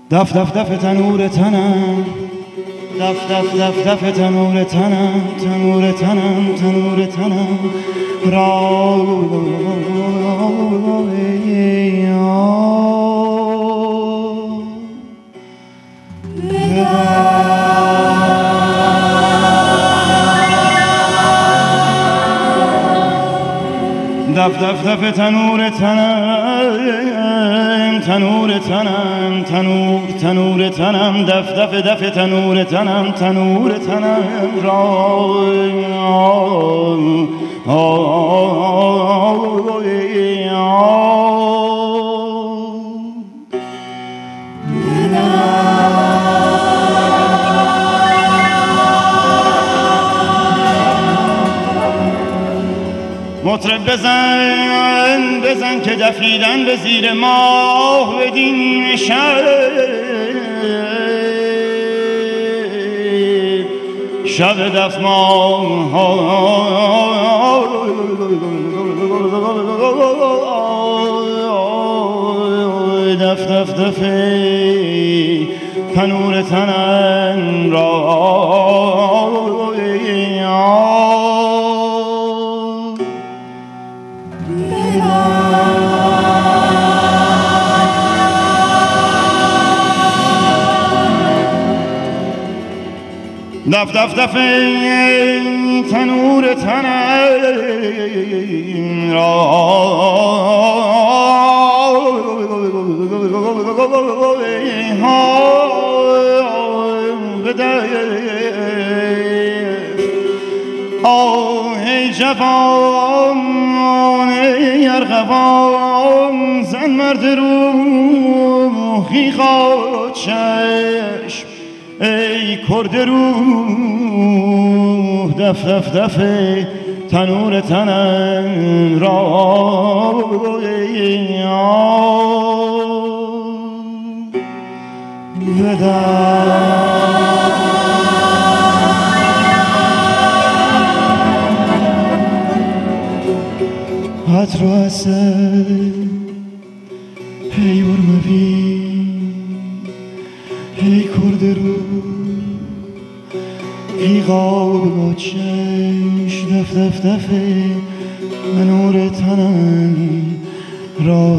دف دف دف تنور تنم، دف دف دف دف تنور تنم، تنور تنم، تنور تنم را دف دف دف تنور تنم، تنور تنم، تنور تنم، دف دف دف تنور تنم، تنور تنم مطرب بزن بزن که دفیدن به زیر ماه بدین شب شب دف ماه دف دف دف تنور تنم را دف دف دف تنور تنم ای جوان ای ارغوان زن مرد روحی خود چشم ای کرد روح دف دف دف تنور تنم را عطر و عسل ای ورموی ای کرد رو ای قاب چش دف دف دف نور تنم را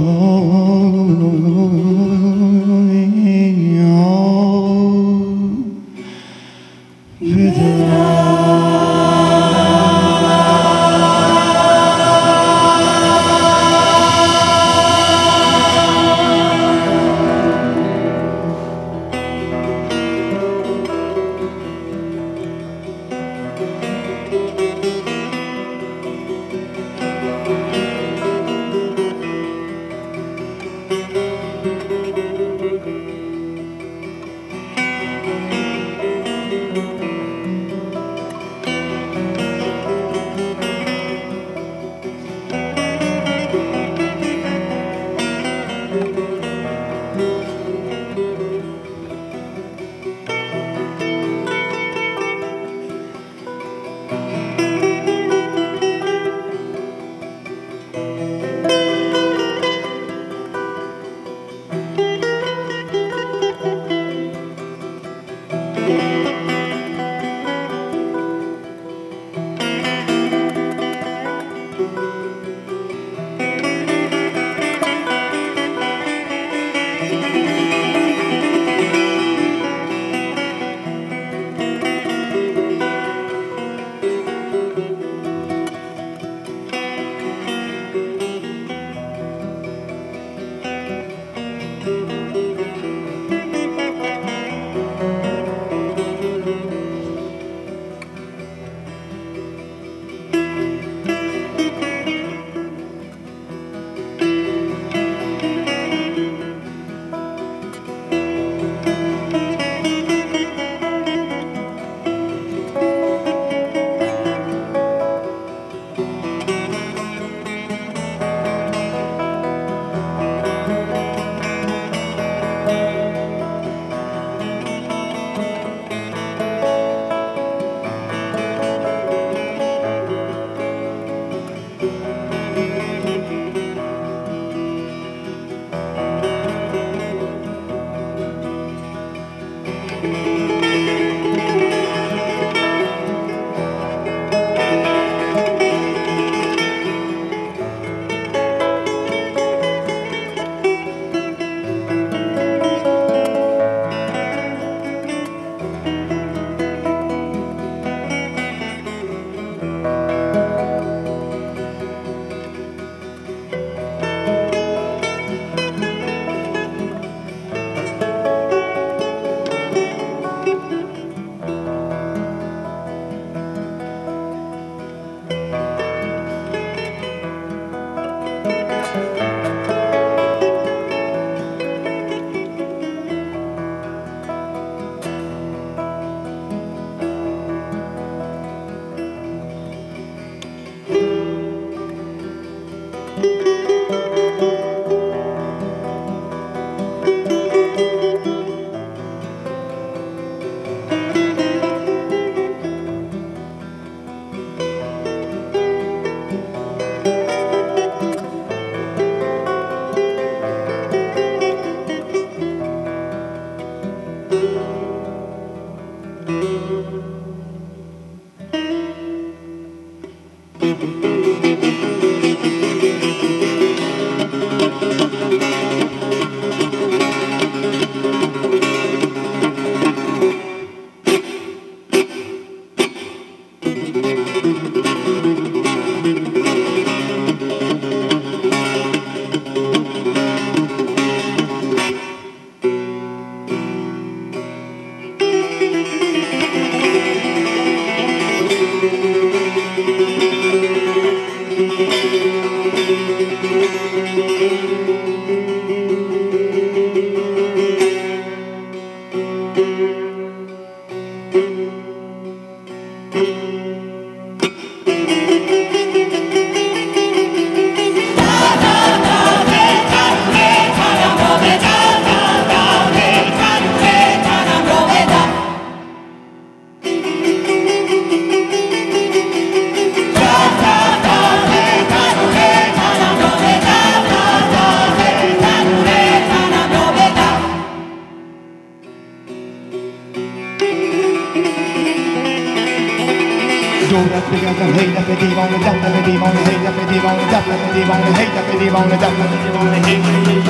دورت بگردم هی دفعه دیوانه دفتر دیوانه هی دفعه دیوانه دفتر دیوانه هی دفعه دیوانه دفتر دیوانه هی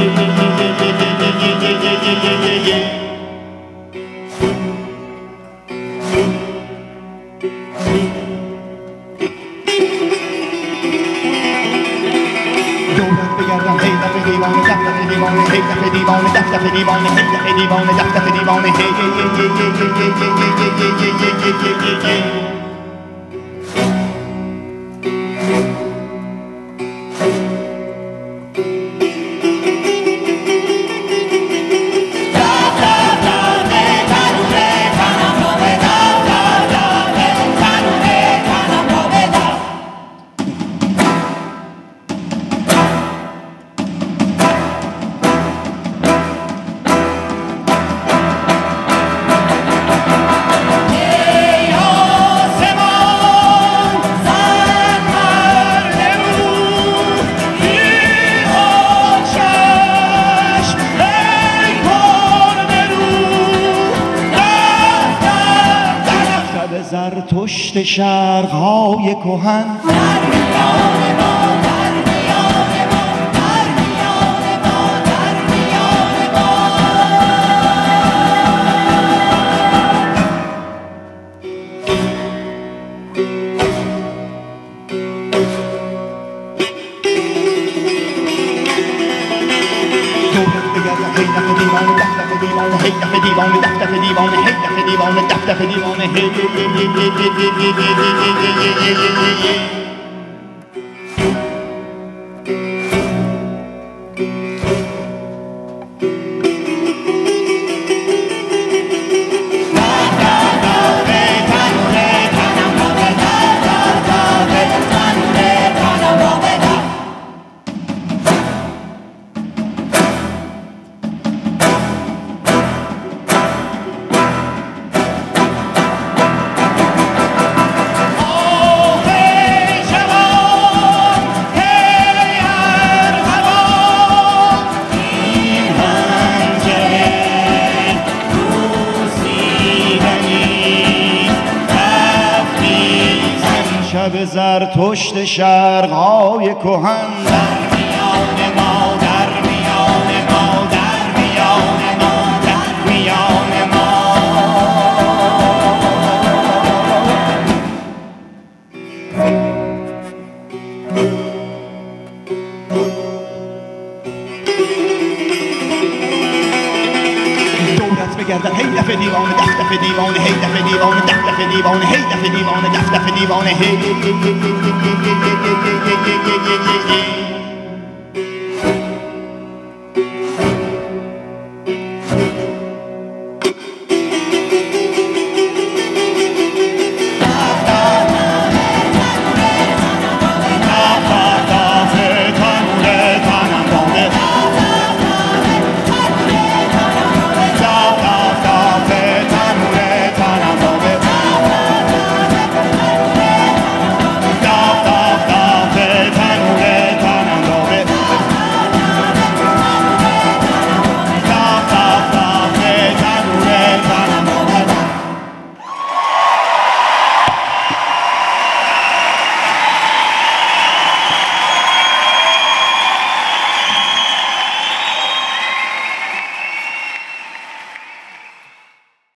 دورت بگردم هی دفعه دیوانه دفتر دیوانه هی دفعه دیوانه دفتر دیوانه هی دفعه دیوانه دفتر دیوانه هی زرتشت شرق‌های کهن در میان ما در میان ما در میان ما در میان ما دورت بگردم هی دفعه دیوانه دفتر دیوانه هی دفعه دیوانه دفتر دیوانه هی دفعه دیوانه دفتر دیوانه هی شب زرتشت شرق‌های کهن در میان ما در میان ما در میان ما در میان ما دورت بگردم هی دفعه دیوانه دفتر دیوانه هی دفعه دیوانه دفتر دیوانه هی دفعه دیوانه دفتر دیوانه هی